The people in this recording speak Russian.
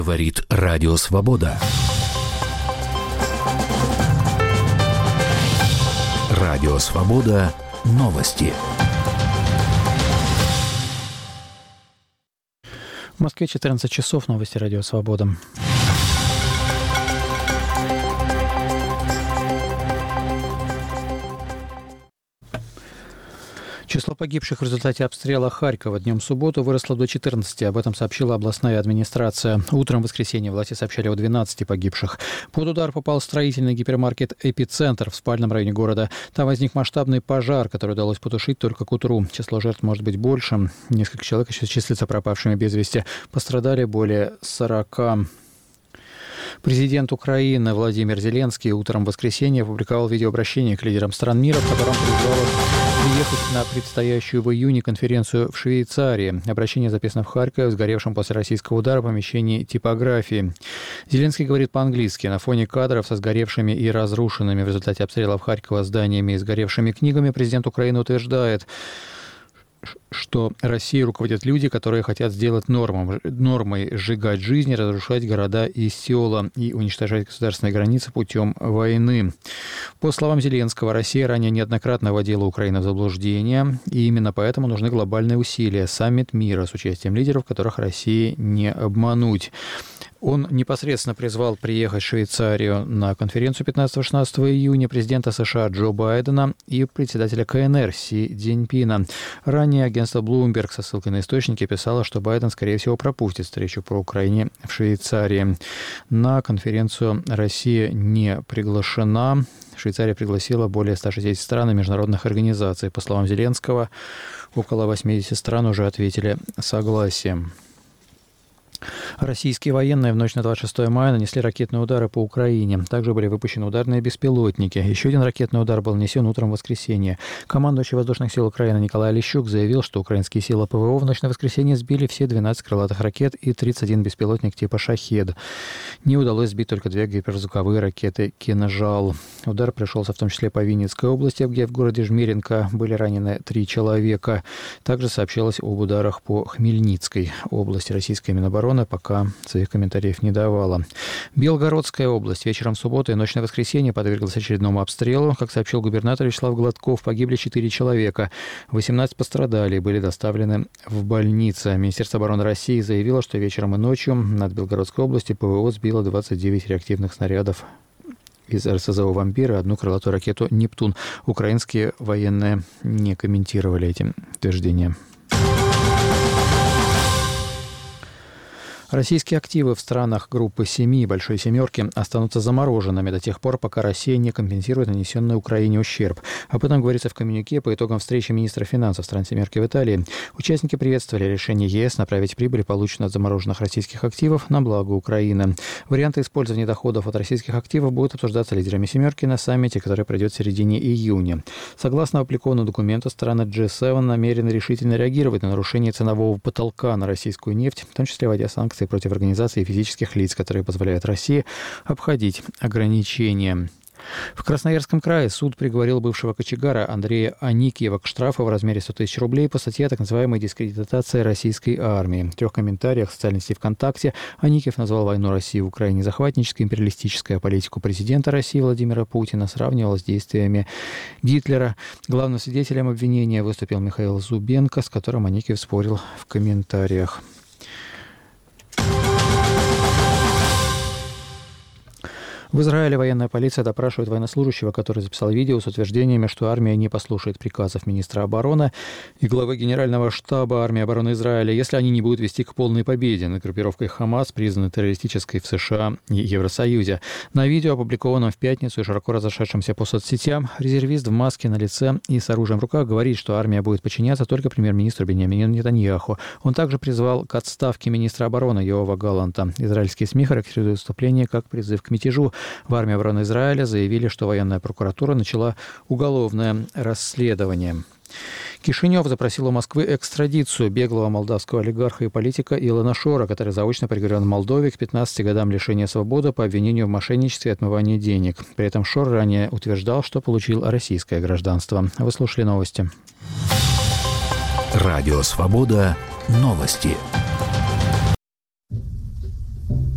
Говорит Радио Свобода. Радио Свобода. Новости. В Москве 14 часов. Новости Радио Свобода. Число погибших в результате обстрела Харькова днем в субботу выросло до 14. Об этом сообщила областная администрация. Утром в воскресенье власти сообщали о 12 погибших. Под удар попал строительный гипермаркет «Эпицентр» в спальном районе города. Там возник масштабный пожар, который удалось потушить только к утру. Число жертв может быть больше. Несколько человек еще числятся пропавшими без вести. Пострадали более 40. Президент Украины Владимир Зеленский утром в воскресенье опубликовал видеообращение к лидерам стран мира, в котором призвал их приехать на предстоящую в июне конференцию в Швейцарии. Обращение записано в Харькове, в сгоревшем после российского удара помещении типографии. Зеленский говорит по-английски. На фоне кадров со сгоревшими и разрушенными в результате обстрелов Харькова зданиями и сгоревшими книгами президент Украины утверждает, что Россией руководят люди, которые хотят сделать нормой сжигать жизни, разрушать города и села и уничтожать государственные границы путем войны. По словам Зеленского, Россия ранее неоднократно вводила Украину в заблуждение, и именно поэтому нужны глобальные усилия, саммит мира с участием лидеров, которых России не обмануть. Он непосредственно призвал приехать в Швейцарию на конференцию 15-16 июня президента США Джо Байдена и председателя КНР Си Цзиньпина. Ранее агентство Bloomberg со ссылкой на источники писало, что Байден, скорее всего, пропустит встречу по Украине в Швейцарии. На конференцию Россия не приглашена. Швейцария пригласила более 160 стран и международных организаций. По словам Зеленского, около 80 стран уже ответили согласием. Российские военные в ночь на 26 мая нанесли ракетные удары по Украине. Также были выпущены ударные беспилотники. Еще один ракетный удар был нанесен утром в воскресенье. Командующий воздушных сил Украины Николай Лещук заявил, что украинские силы ПВО в ночь на воскресенье сбили все 12 крылатых ракет и 31 беспилотник типа «Шахед». Не удалось сбить только 2 гиперзвуковые ракеты «Кинжал». Удар пришелся в том числе по Винницкой области, где в городе Жмеринка были ранены 3 человека. Также сообщалось об ударах по Хмельницкой области. Российская Минобороны пока своих комментариев не давала. Белгородская область. Вечером в субботу и ночь на воскресенье подверглась очередному обстрелу. Как сообщил губернатор Вячеслав Гладков, погибли 4 человека. 18 пострадали и были доставлены в больницы. Министерство обороны России заявило, что вечером и ночью над Белгородской областью ПВО сбило 29 реактивных снарядов из РСЗО «Вампир» и 1 крылатую ракету «Нептун». Украинские военные не комментировали эти утверждения. Российские активы в странах группы 7 «Большой семерки» останутся замороженными до тех пор, пока Россия не компенсирует нанесенный Украине ущерб. Об этом говорится в коммюнике по итогам встречи министра финансов стран «семерки» в Италии. Участники приветствовали решение ЕС направить прибыль, полученную от замороженных российских активов, на благо Украины. Варианты использования доходов от российских активов будут обсуждаться лидерами «семерки» на саммите, который пройдет в середине июня. Согласно опубликованному документу, страны G7 намерены решительно реагировать на нарушение ценового потолка на российскую нефть, в том числе вводя санкции против организаций и физических лиц, которые позволяют России обходить ограничения. В Красноярском крае суд приговорил бывшего кочегара Андрея Аникиева к штрафу в размере 100 тысяч рублей по статье о так называемой дискредитации российской армии. В 3 комментариях в социальной сети ВКонтакте Аникиев назвал войну России в Украине захватнической, империалистической, а политику президента России Владимира Путина сравнивал с действиями Гитлера. Главным свидетелем обвинения выступил Михаил Зубенко, с которым Аникиев спорил в комментариях. В Израиле военная полиция допрашивает военнослужащего, который записал видео с утверждениями, что армия не послушает приказов министра обороны и главы Генерального штаба армии обороны Израиля, если они не будут вести к полной победе над группировкой «Хамас», признанной террористической в США и Евросоюзе. На видео, опубликованном в пятницу и широко разошедшемся по соцсетям, резервист в маске на лице и с оружием в руках говорит, что армия будет подчиняться только премьер-министру Биньямину Нетаньяху. Он также призвал к отставке министра обороны Йоава Галланта. Израильские СМИ характеризуют выступление как призыв к мятежу. В армии обороны Израиля заявили, что военная прокуратура начала уголовное расследование. Кишинев запросил у Москвы экстрадицию беглого молдавского олигарха и политика Илона Шора, который заочно приговорен в Молдове к 15 годам лишения свободы по обвинению в мошенничестве и отмывании денег. При этом Шор ранее утверждал, что получил российское гражданство. Вы слушали новости. Радио «Свобода». Новости.